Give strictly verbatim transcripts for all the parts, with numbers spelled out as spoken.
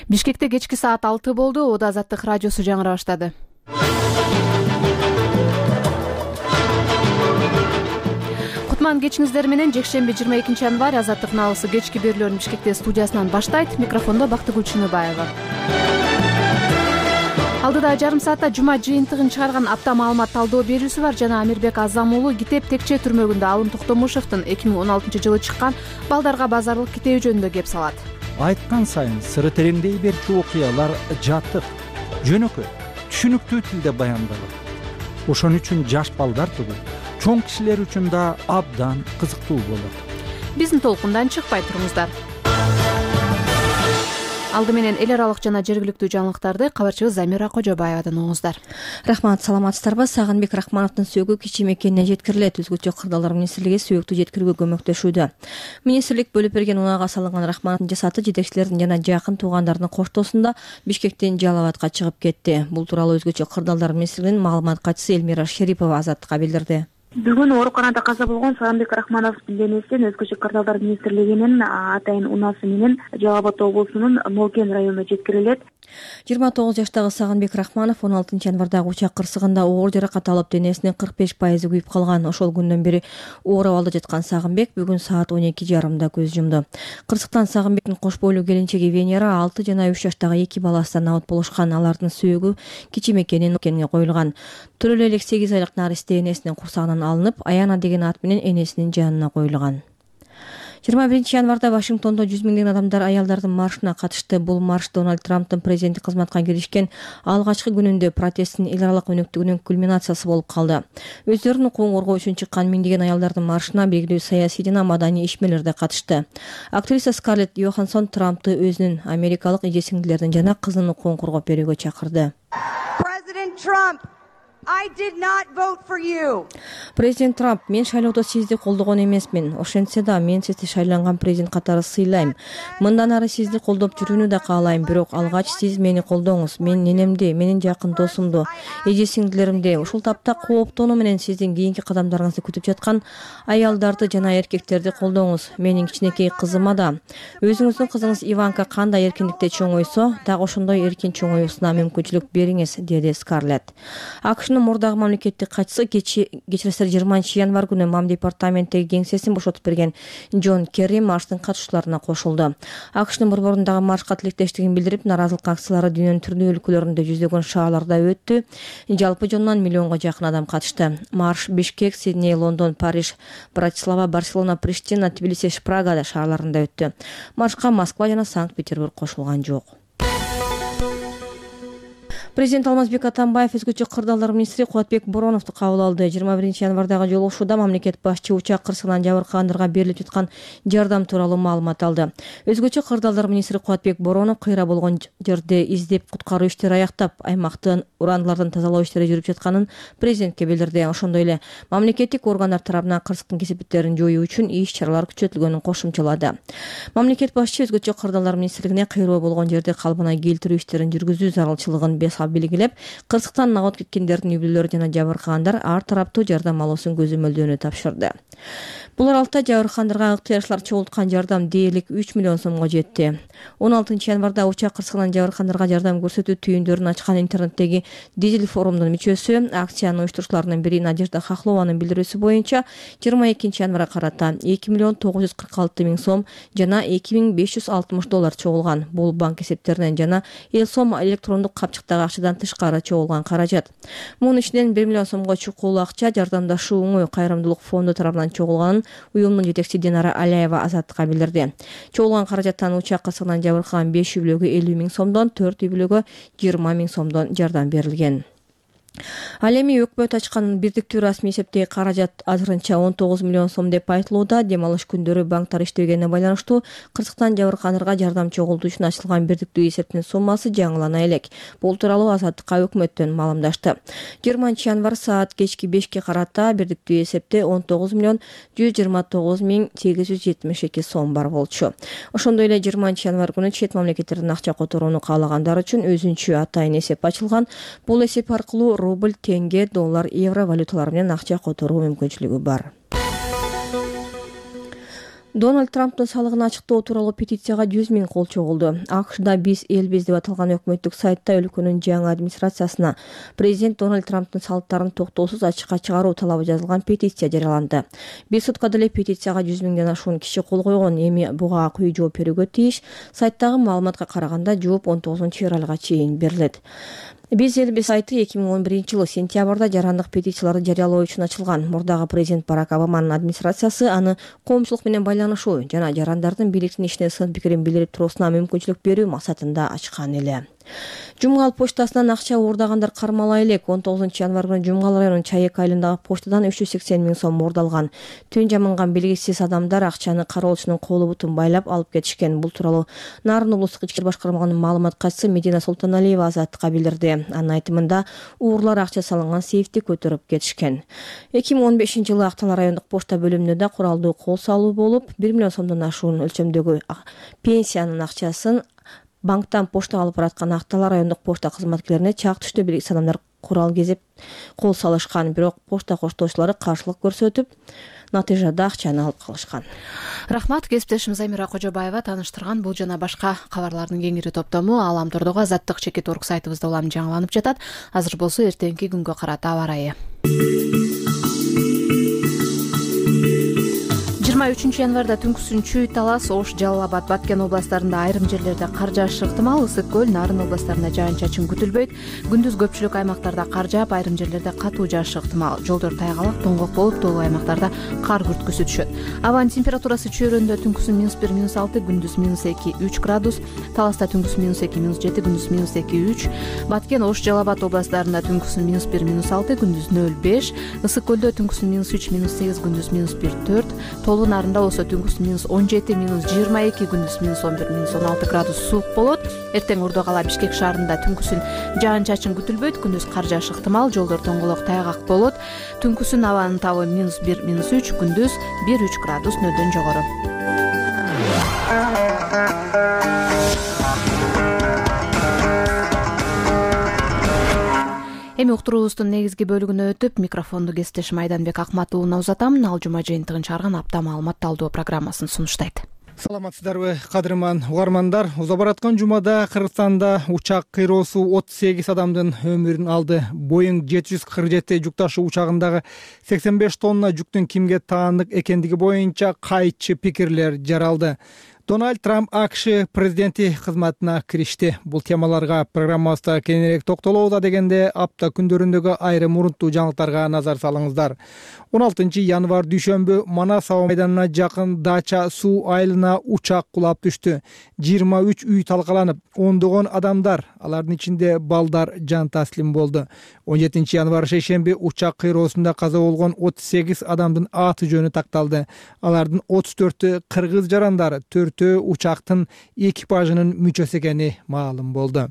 Бишкекте кечки саат алты болду. Ода Азаттык радиосу жаңыра баштады. Кутман кечиңиздер менен жекшемби жыйырма экинчи январь Азаттык налысы кечки берүүлөрүн Бишкекте студиясынан баштайт. Микрофондо Бактыгүл Чыныбаева. Алдыда жарым саатта жума жыйынтыгын чыгарган апта маалымат талдоо берүүсү бар жана Амирбек Азам уулу Китеп Текче түрмөгүндө Алым Токтомушевдин эки миң он алтынчы жылы чыккан балдарга базарлык китеби жөнүндө кеп салат. Айткан сайын сыры тереңдей берчү окуялар жатык, жөнөкөй, түшүнүктүү тилде баяндалат. Ошон үчүн жаш балдар түгүл, чоң кишилер үчүн да абдан кызыктуу болот. Биздин толкундан чыкпай туруңуздар. Алды менен эл аралык жана жергиликтүү жаңылыктарды кабарчыбыз Замира Кожобаевадан угуңуздар. Рахмат, саламатсыздарбы? Сагынбек Рахмановдун сөөгү кичи мекенине жеткирилет. Өзгөчө кырдаалдар министрлиги сөөктү жеткирүүгө көмөктөшүүдө. Министрлик бөлүп берген унаага салынган Рахмановдун жасаты жетекчилердин жана жакын туугандардын коштоосунда Бишкектен Жалал абадка чыгып кетти. Бул тууралуу өзгөчө кырдаалдар министрлигинин маалымат катчысы Элмира Шерипова Азаттыкка билдирди. Бүгүн ооруканада каза болгон Сагынбек Рахмановдун денесин Өзгөчө кырдаалдар министрлигинин атайын унаасы менен Жалал абад облусунун Молкен районуна жеткирилет. жыйырма тогуз жаштагы Сагынбек Рахманов он алтынчы январдагы учак кырсыгында оор жаракат алып, денесинин кырк беш пайызы күйүп калган. Ошол күндөн бери оор абалда жаткан Сагынбек бүгүн саат он эки жарымда көз жумду. Кырсыктан Сагынбектин кош бойлуу келинчеги Венера, алты жана үч жаштагы эки баласынан абат болушкан. Алардын сөөгү кичи мекенинге коюлган. Төрөлө элек сегиз айлык наристе энесинин курсагынан алынып, Аяна деген ат менен энесинин жанына коюлган. жыйырма биринчи январда Вашингтондо жүз миңдеген адамдар аялдардын маршына катышты. Бул марш Дональд Трамптын президенттик кызматка киришкен алгачкы күнүндө протесттин эл аралык өнөктүгүнүн кульминациясы болуп калды. Өздөрүнүн укугун коргоо үчүн чыккан миңдеген аялдардын маршына белгилүү саясий жана маданий ишмерлер да катышты. Актриса Скарлетт Йоханссон Трампты өзүнүн америкалык эже-сиңдилердин жана кызынын укугун коргоп берүүгө чакырды. President Trump, I did not vote for you. Президент Трамп, мен шайлоодо сизди колдогон эмесмин. Ошентсе да мен сизди шайланган президент катары сыйлайм. Мындан ары сизди колдоп жүрүүнү да каалайм, бирок алгач сиз мени колдоңуз. Мен ненемди, менин жакын досумду, эже-сиңдилеримди, ушул тапта кооптонуу менен сиздин кийинки кадамдарыңызды күтүп жаткан аялдарды жана эркектерди колдоңуз. Менин кичинекей кызыма да. Өзүңүздүн кызыңыз Иванка кандай эркиндикте чоңойсо, дагы ошондой эркин чоңоюусуна мүмкүнчүлүк бериңиз, деди Скарлетт. АКШнын мурдагы мамлекеттик катчысы кечиресиз жыйырманчы январь күнү мам департаменттеги кеңсесин бошотуп берген Джон Керри марштын катышуучуларына кошулду. АКШнын борборундагы маршка тилектештигин билдирип, наразылык акциялары дүйнөнүн түрлүү өлкөлөрүндө жүздөгөн шаарларда өттү. Жалпы жонунан миллионго жакын адам катышты. Марш Бишкек, Сидней, Лондон, Париж, Братислава, Барселона, Приштина, Тбилиси, Прага шаарларында өттү. Маршка Москва жана Санкт-Петербург кошулган жок. Президент Алмазбек Атамбаев өзгөчө кырдаалдар министри Кубатбек Бороновду кабыл алды. жыйырма биринчи январдагы жолугушууда мамлекет башчы учак кырсыгынан жабыркагандарга берилип жаткан жардам тууралуу маалымат алды. Өзгөчө кырдаалдар министри Кубатбек Боронов кыйра болгон жерде издеп куткаруу иштери аяктап, аймактын урандылардан тазалоо иштери жүрүп жатканын президентке билдирди. Ошондой эле мамлекеттик органдар тарабынан кырсыктын кесепеттерин жоюу үчүн иш-чаралар күчөтүлгөнүн кошумчалады. Мамлекет башчы өзгөчө кырдаалдар министрлигине кыйроо болгон жерди калыбына келтирүү иштерин жүргүзүү зарылчылыгын белгилеп, кырсыктан нагат кеткендердин үй-бүлөлөрү жана жабыркагандар ар тараптуу жардам алуусун көзөмөлдөөнү тапшырды. Бул аралыкта жабыркагандарга ыктыярчылар чогулткан жардам дээрлик үч миллион сомго жетти. он алтынчы январда учак кырсыгынан жабыркагандарга жардам көрсөтүү түйүндөрүн ачкан интернеттеги Дизель форумунун мүчөсү, акциянын уюштурушчуларынын бири Надежда Хохлованын билдирүүсү боюнча жыйырма экинчи январга карата эки миллион тогуз жүз кырк алты миң сом жана эки миң беш жүз алтымыш доллар чогулган. Бул банк эсептеринен жана эл сом электрондук капчыктагы акчадан тышкары чогулган каражат. Мунун ичинен бир миллион сомго чукул акча жардамдашуу оңой кайрымдуулук фонду тарабынан чогулганын уюмдун жетекчиси Динара Алиева Азаттыкка билдирди. Чогулган каражаттан учак кырсыгынан жабыркаган беш үй-бүлөгө элүү миң сомдон, төрт үй-бүлөгө жыйырма миң сомдон жардам берилген. Ал эми өкмөт ачкан бирдиктүү расмий эсептеги каражат азырынча он тогуз миллион сом деп айтылууда. Дем алыш күндөрү банктар иштебегенине байланыштуу кырсыктан жабыркагандарга жардам чогултуу үчүн ачылган бирдиктүү эсептин суммасы жаңылана элек. Бул тууралуу Азаттыкка өкмөттөн маалымдашты. жыйырманчы январь саат кечки бешке карата бирдиктүү эсепте он тогуз миллион жүз жыйырма тогуз миң сегиз жүз жетимиш эки сом бар болчу. Ошондой эле жыйырманчы январь күнү чет мамлекеттерден акча которууну каалагандар үчүн өзүнчө атайын эсеп ачылган. Бул эсеп аркылуу рубль, тенге, доллар, евро валюталары менен акча которуу мүмкүнчүлүгү бар. Дональд Трамптын салыгын ачыктоо тууралуу петицияга жүз миң кол чогулду. АКШда биз элбиз деп аталган өкмөттүк сайтта өлкөнүн жаңы администрациясына президент Дональд Трамптын салыктарын токтоосуз ачыкка чыгаруу талабы жазылган петиция жарыяланды. Биз сутка деле петицияга жүз миңден ашуун киши кол койгон. Эми буга күйүү жооп берүүгө тийиш. Сайттагы маалыматка караганда жооп он тогузунчу февралга чейин берилет. Биз элбиз сайты эки миң он биринчи жылы сентябрда жарандык петицияларды жарыялоо үчүн ачылган. Мурдагы президент Барак Обаманын администрациясы аны коомчулук менен байланышуу жана жарандардын бийликтин ишине сын пикирин билдирип туруусуна мүмкүнчүлүк берүү максатында ачкан эле. Жумгал почтасынан акча уурдагандар кармала элек. он тогузунчу январь күнү Жумгал районунун Чайек айылындагы почтадан үч жүз сексен миң сом уурдалган. Түн жаманган белгисиз адамдар акчаны кароолчунун колу бутун байлап алып кетишкен. Бул тууралуу Нарын облустук ички иштер башкармалыгынын маалымат катчысы Медина Султаналиева Азаттыкка билдирди. Анын айтымында уурлар акча салынган сейфти көтөрүп кетишкен. эки миң он бешинчи жылы Актала райондук почта бөлүмүндө да куралдуу кол салуу болуп, бир миллион сомдон ашуун өлчөмдөгү пенсиянын акчасын банктан поштага алып бараткан Актала райондук почта кызматкерлерине чак түштө белгисиз адамдар курал кезип кол салышкан. Бирок почта коштоочулары каршылык көрсөтүп, натыйжада акчаны алып калышкан. Рахмат, кесиптешим Замира Кожобаева тааныштырган бул жана башка кабарлардын кеңири топтому Аламтордогу Азаттык чекит орг сайтыбызда улам жаңыланып жатат. Азыр болсо эртеңки күнгө карата аба ырайы. жыйырма үчүнчү январда түнкүсүн Талас, Ош, Жалал Абад, Баткен областарында айрым жерлерде кар жаашы ыктымал. Ысык көл, Нарын областарында жаан-чачын күтүлбөйт. Күндүз көпчүлүк аймактарда кар жаап, айрым жерлерде катуу жаашы ыктымал. Жолдор тайгалак, тоңгок болуп, тоолуу аймактарда кар күрткүсү түшөт. Абанын температурасы чөйрөндө түнкүсүн минус бир, минус алты, күндүз минус эки, үч градус. Таласта түнкүсүн минус эки, минус жети, күндүз минус эки, үч. Баткен, Ош, Жалал Абад областарында түнкүсүн минус бир, минус алты, күндүз нөл беш. Ысык көлдө түнкүсүн минус үч, минус сегиз, күндүз минус бир, төрт. Тоолуу Нарында болсо түнкүсүн минус он жети, минус жыйырма эки, күндүз минус он бир, минус он алты градус суук болот. Эртең Урдогала, Бишкек шаарында түнкүсүн жаан-чачын күтүлбөйт, күндүз кар жаашы ыктымал, жолдор тоңголок тайгак болот. Түнкүсүн абанын табы минус бир, минус үч, күндүз бир үч градус нөлдөн жогору. Эми уктуруубуздун негизги бөлүгүнө өтүп, микрофонду кесиптешим Айданбек Акматовуна узатам. Ал жума жыйынтыгын чыгарган апта маалымат талдоо программасын сунуштайт. Саламатсыздарбы, кадырман угармандар. Уза бараткан жумада Кыргызстанда учак кыйроосу отуз сегиз адамдын өмүрүн алды. Боинг жети жүз кырк жети жүк ташуу учагындагы сексен беш тонна жүктүн кимге таандык экендиги боюнча кайчы пикирлер жаралды. Дональд Трамп АКШ президенти кызматына киришти. Бул темаларга программабызда кеңирээк токтолобуз дегенде апта күндөрүндөгү айрым урунттуу жаңылыктарга назар салыңыздар. он алтынчы январь дүйшөмбү Манас аба майданына жакын Дача суу айылына учак кулап түштү. жыйырма үч үй талкаланып, ондогон адамдар, алардын ичинде балдар жан таслим болду. он жетинчи январь шейшемби учак кыйроосунда каза болгон отуз сегиз адамдын аты жөнү такталды. Алардын отуз төртү кыргыз жарандары, төртөө учактын экипажынын мүчөсү экени маалым болду.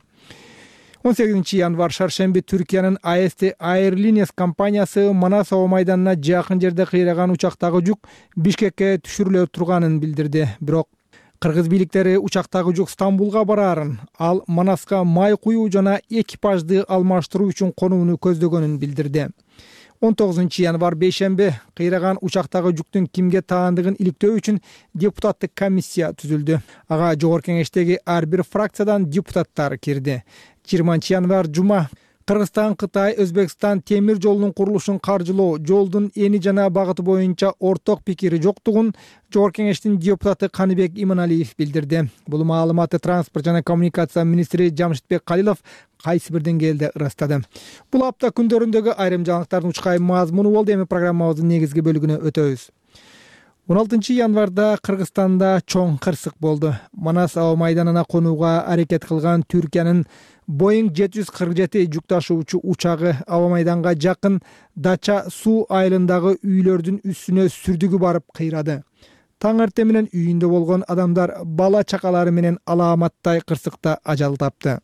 он сегизинчи январь шаршемби Түркиянын А С Т Airlines компаниясы Манас аба майданына жакын жерде кыйраган учактагы жүк Бишкекке түшүрүлө турганын билдирди. Бирок кыргыз бийликтери учактагы жүк Стамбулга бараарын, ал Манаска май куюу жана экипажды алмаштыруу үчүн конууну көздөгөнүн билдирди. он тогузунчу январь бейшемби кыйраган учактагы жүктүн кимге таандыгын иликтөө үчүн депутаттык комиссия түзүлдү. Ага жогорку кеңештеги ар бир фракциядан депутаттар кирди. жыйырманчы январь жума Кыргызстан, Кытай, Өзбекстан темир жолунун курулушун каржылоо, жолдун эни жана багыты боюнча орток пикири жоктугун жогорку кеңештин депутаты Каныбек Иманалиев билдирди. Бул маалыматты транспорт жана коммуникация министри Жамшитбек Калилов кайсы бир деңгээлде ырастады. Бул апта күндөрүндөгү айрым жаңылыктардын учкай мазмуну болду. Эми программабыздын негизги бөлүгүнө өтөбүз. он алтынчы январда Кыргызстанда чоң кырсык болду. Манас аба майданына конууга аракет кылган Түркиянын Боинг жети жүз кырк жети жүк ташуучу учагы аба майданга жакын Дача суу айылындагы үйлөрдүн үстүнө сүрдүгү барып кыйрады. Таң эртең менен үйүндө болгон адамдар бала чакалары менен алааматтай кырсыкта ажал тапты.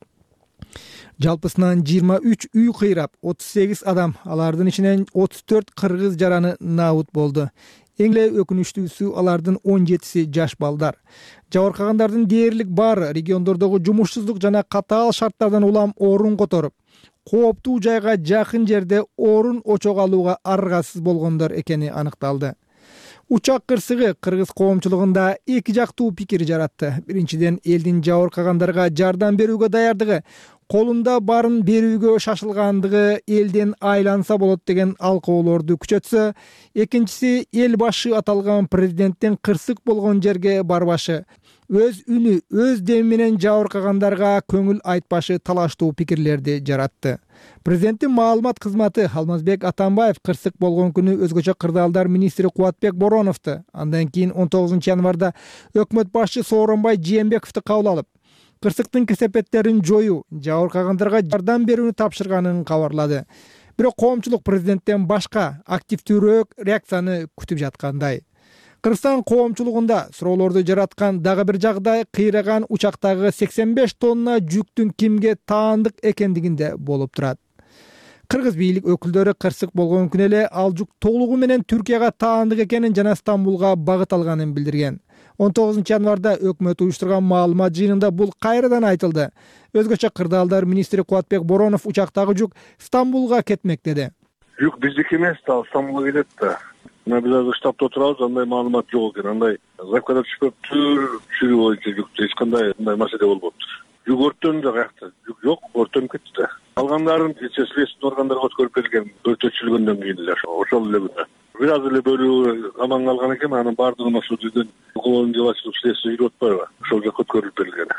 Жалпысынан жыйырма үч үй кыйрап, отуз сегиз адам, алардын ичинен отуз төрт кыргыз жараны наабут болду. Эң эле өкүнүчтүүсү алардын он жетиси жаш балдар. Жабыркагандардын дээрлик баары региондордогу жумушсуздук жана катаал шарттардан улам орун которуп, кооптуу жайга жакын жерде орун очого алууга аргасыз болгондор экени аныкталды. Учак кырсыгы кыргыз коомчулугунда эки жактуу пикир жаратты. Биринчиден, элдин жабыркагандарга жардам берүүгө даярдыгы, колунда барын берүүгө шашылгандыгы элден айланса болот деген алкоолорду күчөтсө, экинчиси эл башы аталган президенттин кырсык болгон жерге барбашы, өз үнү, өз деми менен жабыркагандарга көңүл айтпашы талаштуу пикирлерди жаратты. Президенттин маалымат кызматы Алмазбек Атамбаев кырсык болгон күнү өзгөчө кырдаалдар министри Кубатбек Бороновду, андан кийин он тогузунчу январда өкмөт башчы Сооронбай Жээнбековду кабыл алып, кырсыктын кесепеттерин жоюу, жабыркагандарга жардам берүүнү тапшырганын кабарлады. Бирок коомчулук президенттен башка активдүүрөөк реакцияны күтүп жаткандай. Кыргызстан коомчулугунда суроолорду жараткан дагы бир жагдай кыйраган учактагы сексен беш тонна жүктүн кимге таандык экендигинде болуп турат. Кыргыз бийлик өкүлдөрү кырсык болгон күнү эле ал жүк толугу менен Түркияга таандык экенин жана Стамбулга багыт алганын билдирген. он тогузунчу январда өкмөт уюштурган маалымат жыйынында бул кайрадан айтылды. Өзгөчө кырдаалдар министри Кубатбек Боронов учактагы жүк Стамбулга кетмек деди. Жүк биздики эмес да, Стамбулга кетет да. Мына биз азыр штабта отурабыз, андай маалымат жок экен. Андай закладка түшпөптүр, чүрүү боюнча жүктө эч кандай мындай маселе болбоптур. Жүк өрттөнүп жакты. Жүк жок, өрттөнүп кетти да. Калгандарын следственный органдарга өткөрүп берилген, өртөтүлгөндөн кийин эле ошол эле күнү. Бир аз эле бөлүгү аман калган экен, анын баардыгына судден уголовный дело следствие жүрүп атпайбы? Ошол жака өткөрүлүп берилген.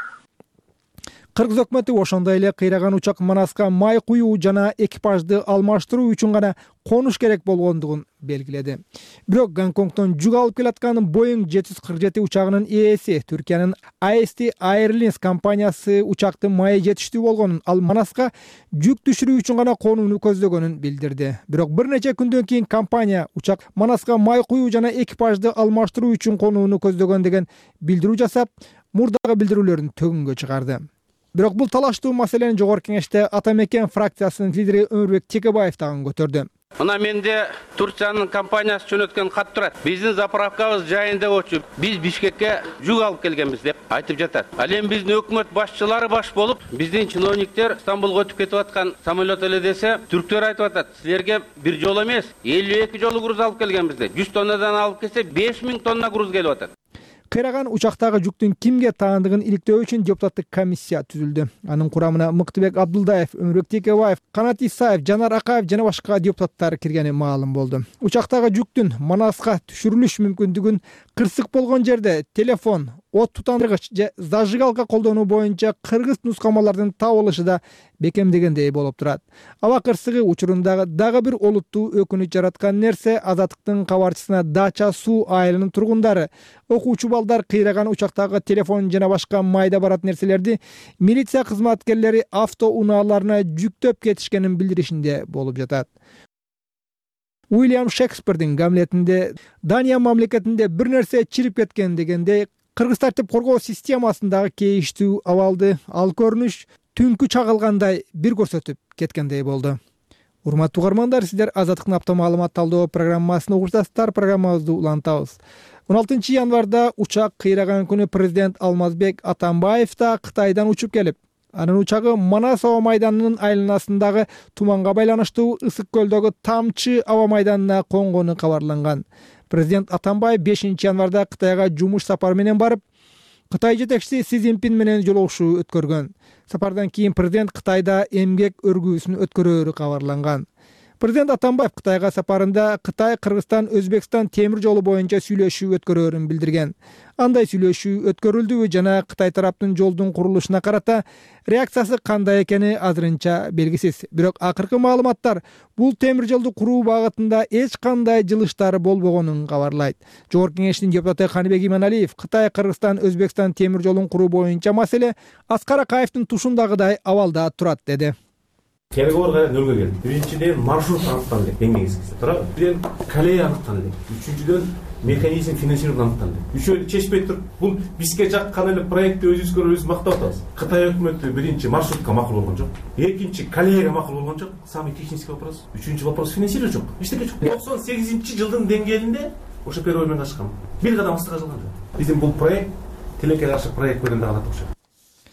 Кыргыз өкмөтү ошондой эле кыйраган учак Манаска май куюу жана экипажды алмаштыруу үчүн гана конуш керек болгондугун белгиледи. Бирок Гонконгдон жүк алып келаткан Boeing жети жүз кырк жети учагынын ээси Түркиянын эй эс ти Airlines компаниясы учактын майы жетиштүү болгонун, ал Манаска жүк түшүрүү үчүн гана конууну көздөгөнүн билдирди. Бирок бир нече күндөн кийин компания учак Манаска май куюу жана экипажды алмаштыруу үчүн конууну көздөгөн деген билдирүү жасап, мурдагы билдирүүлөрүн төгүнгө чыгарды. Бирок бул талаштуу маселени жогорку кеңеште Ата Мекен фракциясынын лидери Өмүрбек Текебаев дагы көтөрдү. Мына менде Турциянын компаниясы жөнөткөн кат турат. Биздин заправкабыз жайында болчу. Биз Бишкекке жүк алып келгенбиз деп айтып жатат. Ал эми биздин өкмөт башчылары баш болуп, биздин чиновниктер Стамбулга өтүп кетип аткан самолет эле десе, түрктөр айтып атат. Силерге бир жолу эмес, элүү эки жолу груз алып келгенбиз деп. жүз тоннадан алып келсе беш миң тонна груз келип атат. Кыйраган учактагы жүктүн кимге таандыгын иликтөө үчүн депутаттык комиссия түзүлдү. Анын курамына Мыктыбек Абдулдаев, Өмүрбек Текебаев, Канат Исаев, Жанар Акаев жана башка депутаттар киргени маалым болду. Учактагы жүктүн Манаска түшүрүлүш мүмкүндүгүн кырсык болгон жерде телефон, от тутандыргыч же зажигалка колдонуу боюнча кыргыз нускамалардын табылышы да бекемдегендей болуп турат. Аба кырсыгы учурундагы дагы бир олуттуу өкүнүч жараткан нерсе Азаттыктын кабарчысына Дача суу айылынын тургундары окуучу балдар кыйраган учактагы телефон жана башка майда барат нерселерди милиция кызматкерлери автоунааларына жүктөп кетишкенин билдиришинде болуп жатат. Уильям Шекспирдин Гамлетинде Дания мамлекетинде бир нерсе чирип кеткен дегенде кыргыз тартип коргоо системасындагы кейиштүү абалды ал көрүнүш түнкү чагылгандай бир көрсөтүп кеткендей болду. Урматтуу угармандар, сиздер Азаттыктын апта маалымат талдоо программасын угуштасыздар. Программабызды улантабыз. он алтынчы январда учак кыйраган күнү президент Алмазбек Атамбаев да Кытайдан учуп келип, анын учагы Манас аба майданынын айланасындагы туманга байланыштуу Ысык көлдөгү Тамчы аба майданына конгону кабарланган. Президент Атамбаев бешинчи январда Кытайга жумуш сапары менен барып, Кытай жетекчиси Си Цзиньпин менен жолугушуу өткөргөн. Сапардан кийин президент Кытайда эмгек өргүүсүн өткөрөөрү кабарланган. Президент Атамбаев Кытайга сапарында Кытай, Кыргызстан, Өзбекстан темир жолу боюнча сүйлөшүү өткөрөөрүн билдирген. Андай сүйлөшүү өткөрүлдүбү жана Кытай тараптын жолдун курулушуна карата реакциясы кандай экени азырынча белгисиз. Бирок акыркы маалыматтар бул темир жолду куруу багытында эч кандай жылыштар болбогонун кабарлайт. Жогорку кеңештин депутаты Каныбек Иманалиев Кытай, Кыргызстан, Өзбекстан темир жолун куруу боюнча маселе Аскар Акаевдин тушундагыдай абалда турат деди. Переговор кайра нөлгө келди. Биринчиден маршрут аныкталды, кеңейсиз. Тура, бирден колея аныкталды. Үчүнчүдөн механизм финансирования аныкталды. Үчөө чечпей туруп, бул бизге жаккан эле проектти өзүбүзгө өзүбүз мактап атабыз. Кытай өкмөтү биринчи маршрутка макул болгон жок. Экинчи колеяга макул болгон жок. Самый технический вопрос. Үчүнчү вопрос финансирование жок. Эчтеке жок. токсон сегизинчи жылдын деңгээлинде ошо переговор менен ашкан. Бир кадам астыга жылган жок. Биздин бул проект тилекке каршы проект менен дагы окшойт.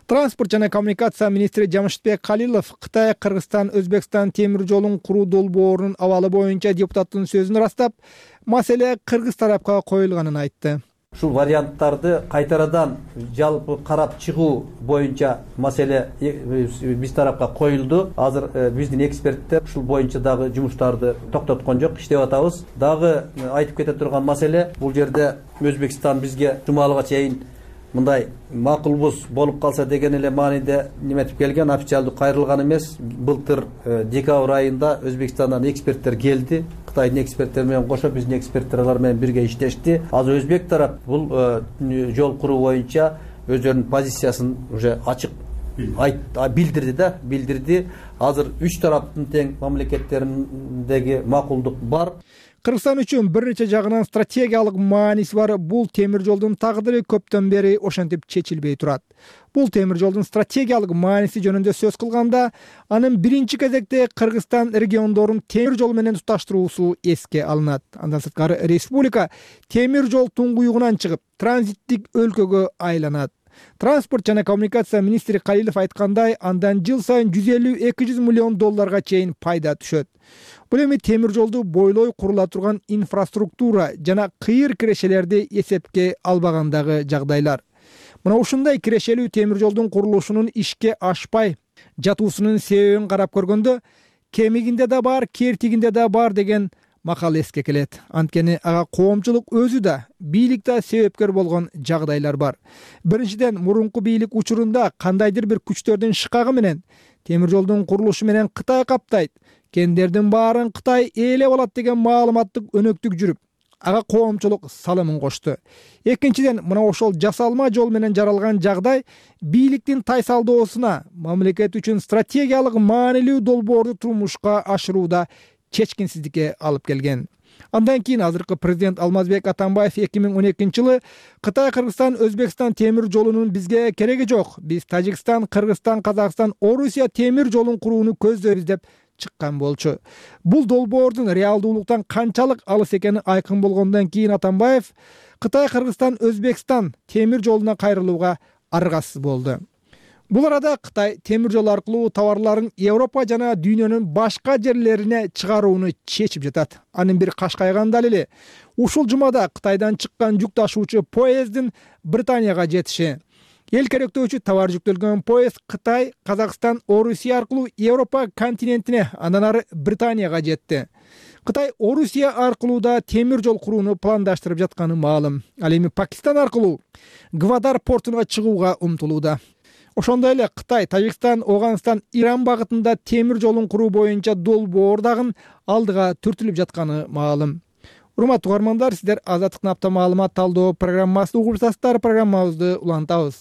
Транспорт жана коммуникация министри Жамшитбек Калилов Кытай, Кыргызстан, Өзбекстан темир жолун куруу долбоорунун абалы боюнча депутаттын сөзүн ырастап, маселе кыргыз тарапка коюлганын айтты. Ушул варианттарды кайтарадан жалпы карап чыгуу боюнча маселе биз тарапка коюлду. Азыр биздин эксперттер ушул боюнча дагы жумуштарды токтоткон жок, иштеп атабыз. Дагы айтып кете турган маселе, бул жерде Өзбекстан бизге жумалыга чейин мындай макулбуз болуп калса деген эле мааниде неметип келген, официалдуу кайрылган эмес. Былтыр декабрь айында Өзбекстандан эксперттер келди. Кытайдын эксперттери менен кошо биздин эксперттер алар менен бирге иштешти. Азыр өзбек тарап бул жол куруу боюнча өздөрүнүн позициясын уже ачык билдирди да, билдирди. Азыр үч тараптын тең мамлекеттериндеги макулдук бар. Кыргызстан үчүн бир нече жагынан стратегиялык мааниси бар бул темир жолдун тагдыры көптөн бери ошентип чечилбей турат. Бул темир жолдун стратегиялык мааниси жөнүндө сөз кылганда, анын биринчи кезекте Кыргызстан региондорун темир жол менен туташтыруусу эске алынат. Андан сырткары республика темир жол туңгуюгунан чыгып, транзиттик өлкөгө айланат. Транспорт жана коммуникация министри Калилов айткандай, андан жыл сайын жүз элүү эки жүз миллион долларга чейин пайда түшөт. Бул эми темир жолду бойлой курула турган инфраструктура жана кыйыр кирешелерди эсепке албагандагы жагдайлар. Мына ушундай кирешелүү темир жолдун курулушунун ишке ашпай жатуусунун себебин карап көргөндө, кемигинде да бар, кертигинде да бар деген макал эске келет. Анткени ага коомчулук өзү да, бийлик да себепкер болгон жагдайлар бар. Биринчиден, мурунку бийлик учурунда кандайдыр бир күчтөрдүн шыкагы менен темир жолдун курулушу менен Кытай каптайт, кендердин баарын Кытай ээлеп алат деген маалыматтык өнөктүк жүрүп, ага коомчулук салымын кошту. Экинчиден, мына ошол жасалма жол менен жаралган жагдай бийликтин тайсалдоосуна, мамлекет үчүн стратегиялык маанилүү долбоорду турмушка ашырууда чечкинсиздикке алып келген. Андан кийин азыркы президент Алмазбек Атамбаев эки миң он экинчи жылы Кытай, Кыргызстан, Өзбекстан темир жолунун бизге кереги жок, биз Тажикстан, Кыргызстан, Казакстан, Орусия темир жолун курууну көздөйбүз деп чыккан болчу. Бул долбоордун реалдуулуктан канчалык алыс экени айкын болгондон кийин Атамбаев Кытай, Кыргызстан, Өзбекстан темир жолуна кайрылууга аргасыз болду. Бул арада Кытай темир жол аркылуу товарларын Европа жана дүйнөнүн башка жерлерине чыгарууну чечип жатат. Анын бир кашкайган далили ушул жумада Кытайдан чыккан жүк ташуучу поездин Британияга жетиши. Эл керектөөчү товар жүктөлгөн поезд Кытай, Казакстан, Орусия аркылуу Европа континентине, андан ары Британияга жетти. Кытай Орусия аркылуу да темир жол курууну пландаштырып жатканы маалым. Ал эми Пакистан аркылуу Гвадар портуна чыгууга умтулууда. Ошондой эле Кытай, Тажикстан, Афганистан, Иран багытында темир жолун куруу боюнча долбоор дагы алдыга түртүлүп жатканы маалым. Урматтуу угармандар, сиздер Азаттыктын апта маалымат талдоо программасында угуп жатасыздар. Программабызды улантабыз.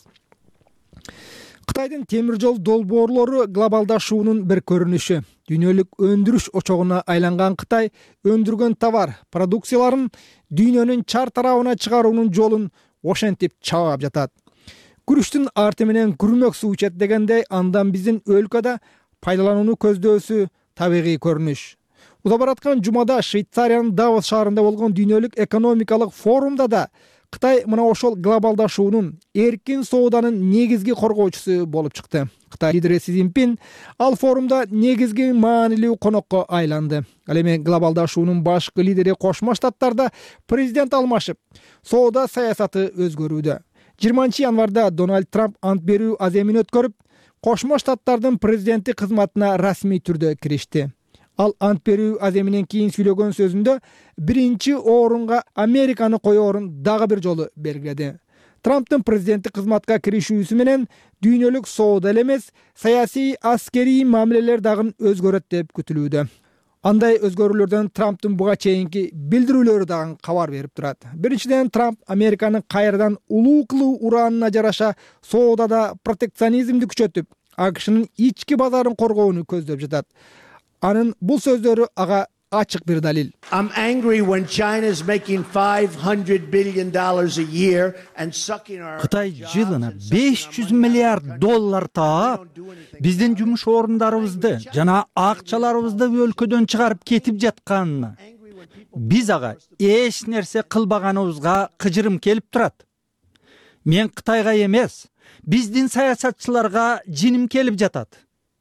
Кытайдын темир жол долбоорлору глобалдашуунун бир көрүнүшү. Дүйнөлүк өндүрүш очогуна айланган Кытай өндүргөн товар, продукцияларын дүйнөнүн чар тарабына чыгаруунун жолун ошентип чабап жатат. Күрүштүн арты менен күрмөк суу ичет дегендей, андан биздин өлкөдө пайдаланууну көздөсү табигый көрүнүш. Уда бараткан жумада Швейцариянын Давос шаарында болгон дүйнөлүк экономикалык форумда да Кытай мына ошол глобалдашуунун, эркин сооданын негизги коргоочусу болуп чыкты. Кытай лидери Си Цзиньпин ал форумда негизги маанилүү конокко айланды. Ал эми глобалдашуунун башкы лидери Кошмо Штаттарда президент алмашып, соода саясаты өзгөрүүдө. жыйырманчы январда Дональд Трамп ант берүү аземин өткөрүп, Кошмо Штаттардын президенти кызматына расмий түрдө киришти. Ал ант берүү аземинен кийин сүйлөгөн сөзүндө биринчи орунга Американы коёорун дагы бир жолу белгиледи. Трамптын президенттик кызматка киришүүсү менен дүйнөлүк соода эле эмес, саясий, аскерий мамилелер дагы өзгөрөт деп күтүлүүдө. Андай өзгөрүүлөрдөн Трамптын буга чейинки билдирүүлөрү дагы кабар берип турат. Биринчиден, Трамп Американы кайрадан улуу кылуу ураанына жараша соодада протекционизмди күчөтүп, АКШнын ички базарын коргоону көздөп жатат. Анын бул сөздөрү ага ачык бир далил. I'm angry when China's making five hundred billion dollars a year and sucking our Кытай жылына беш жүз миллиард доллар таап, биздин жумуш орундарыбызды жана акчаларыбызды өлкөдөн чыгарып кетип жатканына, биз ага эч нерсе кылбаганыбызга кыжырым келип турат. Мен Кытайга эмес, биздин саясатчыларга жиним келип жатат.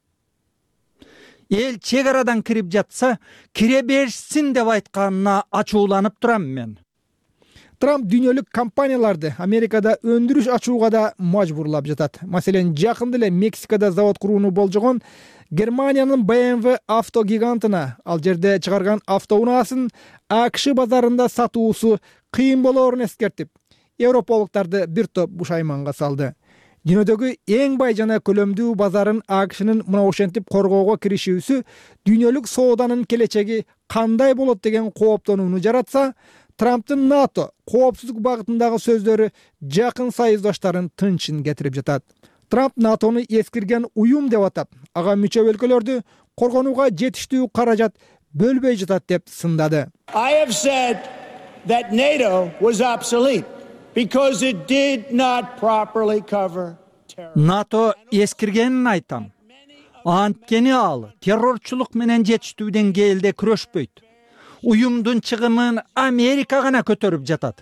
Эл чек арадан кирип жатса, кире беришсин деп айтканына ачууланып турам мен. Трамп дүйнөлүк компанияларды Америкада өндүрүш ачууга да мажбурлап жатат. Маселен, жакында эле Мексикада завод курууну болжогон Германиянын бэ эм вэ авто гигантына ал жерде чыгарган автоунаасын А К Ш базарында сатуусу кыйын болоорун эскертип, европалыктарды бир топ бушайманга салды. Дүйнөдөгү эң бай жана көлөмдүү базарын А К Шнын мына ошентип коргоого киришүүсү дүйнөлүк сооданын келечеги кандай болот деген кооптонууну жаратса, Трамптын НАТО коопсуздук багытындагы сөздөрү жакын союздаштарын тынчын кетирип жатат. Трамп НАТОну эскирген уюм деп атап, ага мүчө өлкөлөрдү коргонууга жетиштүү каражат бөлбөй жатат деп сындады. I have said that NATO was obsolete because it did not properly cover terror. НАТО эскиргенин айтам. Анткени ал террорчулук менен жетиштүү деңгээлде күрөшпөйт. Уюмдун чыгымын Америка гана көтөрүп жатат.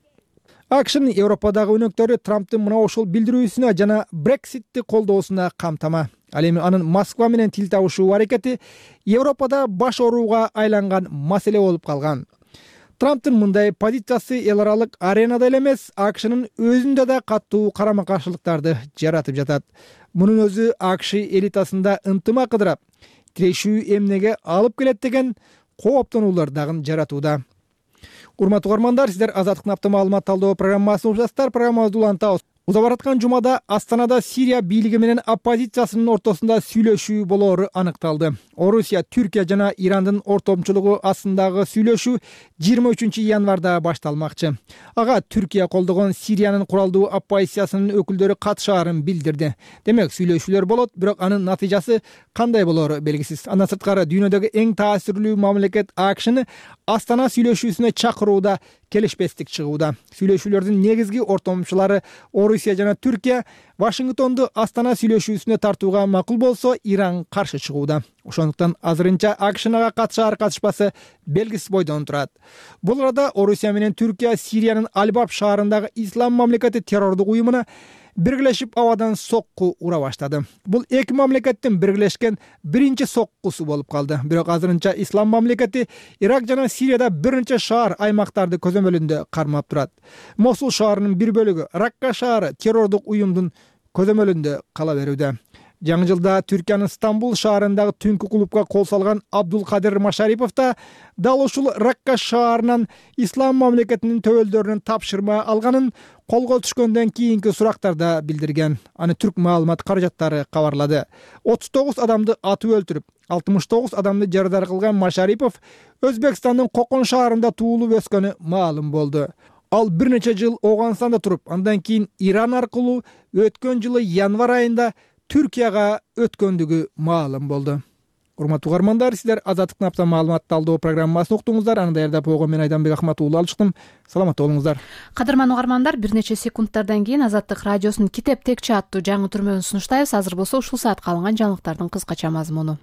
А К Шнын Европадагы өнөктөрү Трамптын мына ушул билдирүүсүнө жана Брекситти колдоосуна камтама. Ал эми анын Москва менен тил табышуу аракети Европада баш орууга айланган маселе болуп калган. Трамптын мындай позициясы эл аралык аренада эле эмес, А К Шнын өзүндө да катуу карама-каршылыктарды жаратып жатат. Мунун өзү А К Ш элитасында ынтымак ыдырап, тирешүү эмнеге алып келет деген кооптонуулар дагы жаратууда. Урматтуу угармандар, сиздер Азаттыктын апта маалымат талдоо программасын угуп жатасыздар. Программабызды улантабыз. Уза бараткан жумада Астанада Сирия бийлиги менен оппозициясынын ортосунда сүйлөшүү болоору аныкталды. Орусия, Түркия жана Ирандын ортомчулугу астындагы сүйлөшүү жыйырма үчүнчү январда башталмакчы. Ага Түркия колдогон Сириянын куралдуу оппозициясынын өкүлдөрү катышаарын билдирди. Демек, сүйлөшүүлөр болот, бирок анын натыйжасы кандай болоору белгисиз. Андан сырткары дүйнөдөгү эң таасирлүү мамлекет А К Шны Астана сүйлөшүүсүнө чакырууда келишпестик чыгууда. Сүйлөшүүлөрдүн негизги ортомчулары Орусия жана Түркия Вашингтонду Астана сүйлөшүүсүнө тартууга макул болсо, Иран каршы чыгууда. Ошондуктан азырынча А К Шнга катышаар катышпасы белгисиз бойдон турат. Бул арада Орусия менен Түркия Сириянын Албаб шаарындагы Ислам мамлекети террордук уюмуна биргелешип абадан сокку ура баштады. Бул эки мамлекеттин биргелешкен биринчи соккусу болуп калды. Бирок азырынча Ислам мамлекети Ирак жана Сирияда бир нече шаар аймактарды көзөмөлүндө кармап турат. Мосул шаарынын бир бөлүгү, Ракка шаары террордук уюмдун көзөмөлүндө кала берүүдө. Жаңы жылда Түркиянын Стамбул шаарындагы түнкү клубка кол салган Абдулкадир Машарипов да дал ушул Ракка шаарынан Ислам мамлекетинин төбөлдөрүнүн тапшырма алганын колго түшкөндөн кийинки сурактарда билдирген. Аны Түрк маалымат каражаттары кабарлады. отуз тогуз адамды атып өлтүрүп, алтымыш тогуз адамды жарадар кылган Машарипов Өзбекстандын Кокон шаарында туулуп өскөнү маалым болду. Ал бир нече жыл Ооганстанда туруп, андан кийин Иран аркылуу өткөн жылы январь айында Түркияга өткөндүгү маалым болду. Урматтуу угармандар, сиздер Азаттыктын апта маалымат талдоо программасын уктуңуздар. Аны даярдап койгон мен Айданбек Ахматуулу алып чыктым. Саламатта болуңуздар. Кадырман угармандар, бир нече секундтардан кийин Азаттык радиосунун Китеп текче аттуу жаңы түрмөгүн сунуштайбыз. Азыр болсо ушул саатка алынган жаңылыктардын кыскача мазмуну.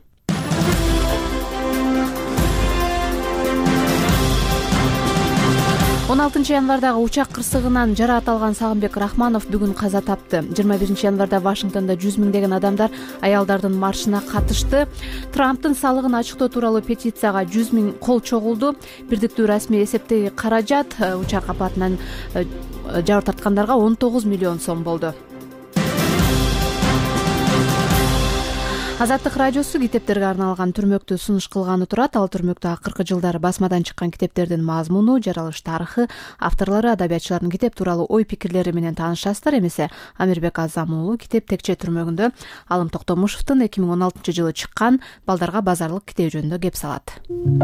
он алтынчы январдагы учак кырсыгынан жараат алган Сагынбек Рахманов бүгүн каза тапты. жыйырма биринчи январда Вашингтондо жүз миңдеген адамдар аялдардын маршына катышты. Трамптын салыгын ачыктоо тууралуу петицияга жүз миң кол чогулду. Бирдиктүү расмий эсептеги каражат учак апатынан жабыр тарткандарга он тогуз миллион сом болду. Азаттык радиосу китептерге арналган түрмөктү сунуш кылганы турат. Ал түрмөктө акыркы жылдары басмадан чыккан китептердин мазмуну, жаралыш тарыхы, авторлору, адабиятчылардын китеп тууралуу ой пикирлери менен таанышасыздар. Эмесе Амирбек Азам уулу Китеп текче түрмөгүндө Алым Токтомушевдун эки миң он алтынчы жылы чыккан Балдарга базарлык китеби жөнүндө кеп салат.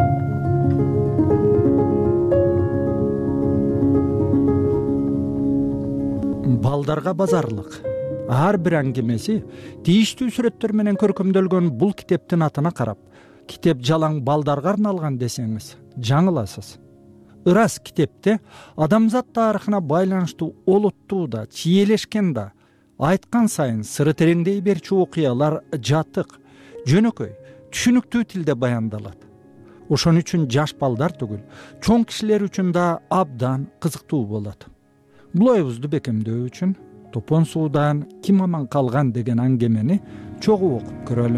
Балдарга базарлык ар бир аңгемеси тийиштүү сүрөттөр менен көркөмдөлгөн бул китептин атына карап, китеп жалаң балдарга арналган десеңиз жаңыласыз. Ырас китепте адамзат тарыхына байланыштуу олуттуу да, чиелешкен да, айткан сайын сыры тереңдей берчү окуялар жатык, жөнөкөй, түшүнүктүү тилде баяндалат. Ошон үчүн жаш балдар түгүл, чоң кишилер үчүн да абдан кызыктуу болот. Бул оюбузду бекемдөө үчүн топон суудан ким аман калган деген аңгемени чогуу окуп көрөлү.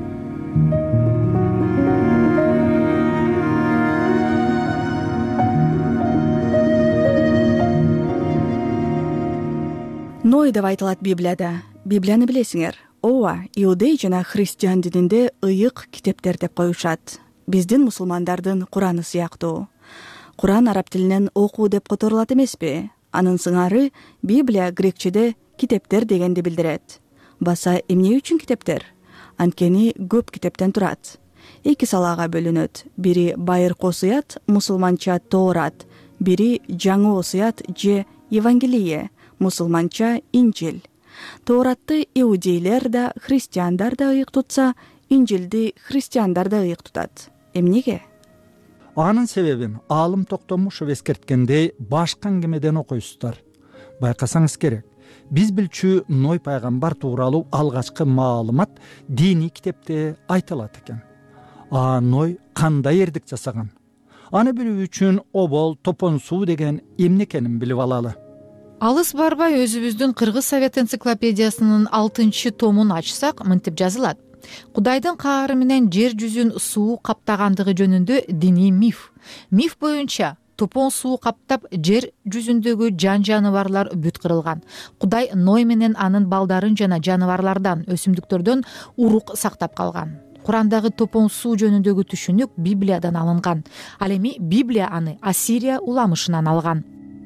Ной деп айтылат Библияда. Библияны билесиңер. Ооба, иудей жана христиан дининде ыйык китептер деп коюшат. Биздин мусулмандардын Кураны сыяктуу. Куран араб тилинен окуу деп которулат эмеспи? Анын сыңары Библия грекчеде китептер дегенди билдирет. Баса эмне үчүн китептер? Анткени көп китептен турат. Эки салага бөлүнөт. Бири байыркы осуят, мусулманча Тоорат, бири жаңы осуят же Евангелие, мусулманча Инжил. Тооратты иудейлер да, христиандар да ыйык тутса, Инжилди христиандар да ыйык тутат. Эмнеге? Анын себебин Аалым Токтомушев эскерткендей башка аңгемеден окуйсуздар. Байкасаңыз керек. Биз билчү Ной пайгамбар тууралуу алгачкы маалымат диний китепте айтылат экен. А Ной кандай эрдик жасаган? Аны билүү үчүн обол, топон суу деген эмне экенин билип алалы. Алыс барбай өзүбүздүн Кыргыз Совет энциклопедиясынын алтынчы томун ачсак, мынтип жазылат. Кудайдын каары менен жер жүзүн суу каптагандыгы жөнүндө диний миф. Миф боюнча топон суу каптап жер жүзүндөгү жан жаныбарлар бүт кырылган. Кудай Ной менен анын балдарын жана жаныбарлардан, өсүмдүктөрдөн урук сактап калган. Курандагы топон суу жөнүндөгү түшүнүк Библиядан алынган. Ал эми Библия аны Ассирия уламышынан алган.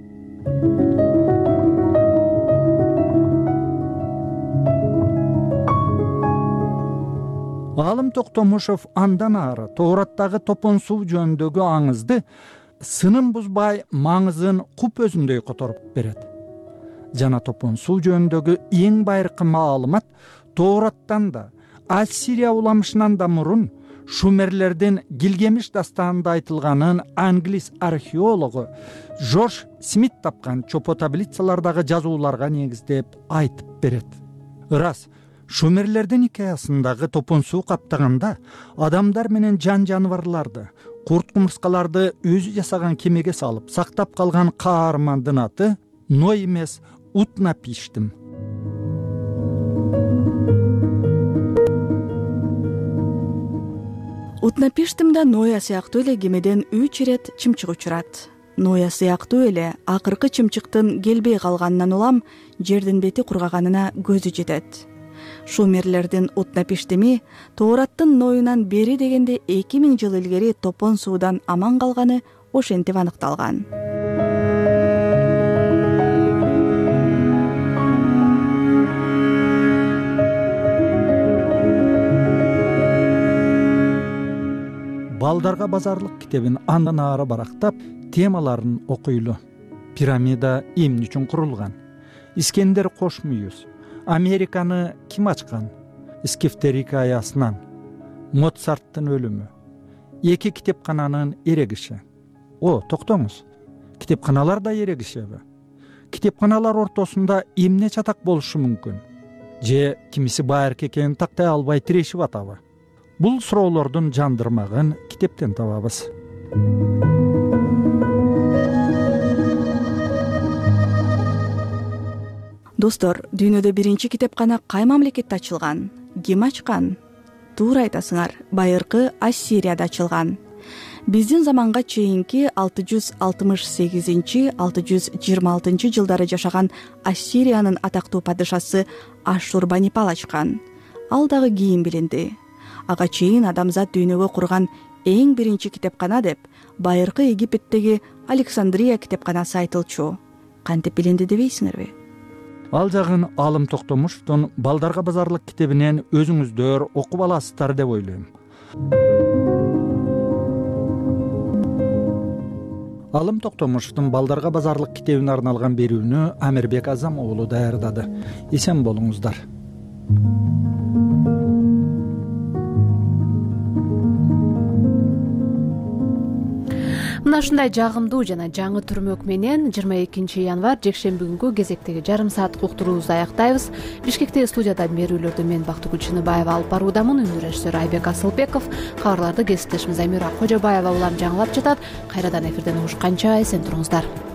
Аалым Токтомушев андан ары Тоораттагы топон суу жөнүндөгү аңызды сынын бузбай маңызын куп өзүндөй которуп берет. Жана топон суу жөнүндөгү эң байыркы маалымат Тоораттан да, Ассирия уламышынан да мурун Шумерлердин Гилгемиш дастанында айтылганын англис археологу Жорж Смит тапкан чопо таблицалардагы жазууларга негиздеп айтып берет. Ырас, Шумерлердин хикаясындагы топон суу каптаганда адамдар менен жан жаныбарларды, курт кумурскаларды өзү жасаган кемеге салып сактап калган каармандын аты Ной эмес, Утнапиштим. Утнапиштимде Ноя сыяктуу эле кемеден үч ирет чымчык учурат. Ноя сыяктуу эле акыркы чымчыктын келбей калганынан улам жердин бети кургаганына көзү жетет. Шумерлердин Утнапиштими Тоораттын Нойунан бери дегенде эки миң жыл илгери топон суудан аман калганы ошентип аныкталган. Балдарга базарлык китебин андан ары барактап, темаларын окуйлу. Пирамида эмне үчүн курулган? Искендер кош мүйүз. Американы ким ачкан? Скифтер хикаясынан. Моцарттын өлүмү. Эки китепкананын эрегиши. О, токтоңуз. Китепканалар да эрегишеби? Китепканалар ортосунда эмне чатак болушу мүмкүн? Же кимиси байыркы экенин тактай албай тирешип атабы? Бул суроолордун жандырмагын китептен табабыз. Достор, дүйнөдө биринчи китепкана кай мамлекетте ачылган? Ким ачкан? Туура айтасыңар, байыркы Ассирияда ачылган. Биздин заманга чейинки алты жүз алтымыш сегизинчи — алты жүз жыйырма алтынчы жылдары жашаган Ассириянын атактуу падышасы Ашшурбанипал ачкан. Ал дагы кийин билинди. Ага чейин адамзат дүйнөгө курган эң биринчи китепкана деп байыркы Египеттеги Александрия китепканасы айтылчу. Кантип билинди дебейсиңерби? Ал жагын Аалым Токтомушевдун Балдарга базарлык китебинен өзүңүздөр окуп аласыздар деп ойлойм. Аалым Токтомушевдун Балдарга базарлык китебине арналган берүүнү Амирбек Азам уулу даярдады. Эсен болуңуздар. Мына ушундай жагымдуу жана жаңы түрмөк менен жыйырма экинчи январь жекшемби күнгү кезектеги жарым сааттык уктуруубузду аяктайбыз. Бишкектеги студияда берүүлөрдү мен Бактыгүл Чыныбаева алып баруудамын. Өнөр режиссеру Айбек Асылбеков, кабарларды кесиптешим Замира Кожобаева улам жаңылап жатат. Кайрадан эфирден угушканча эсен туруңуздар.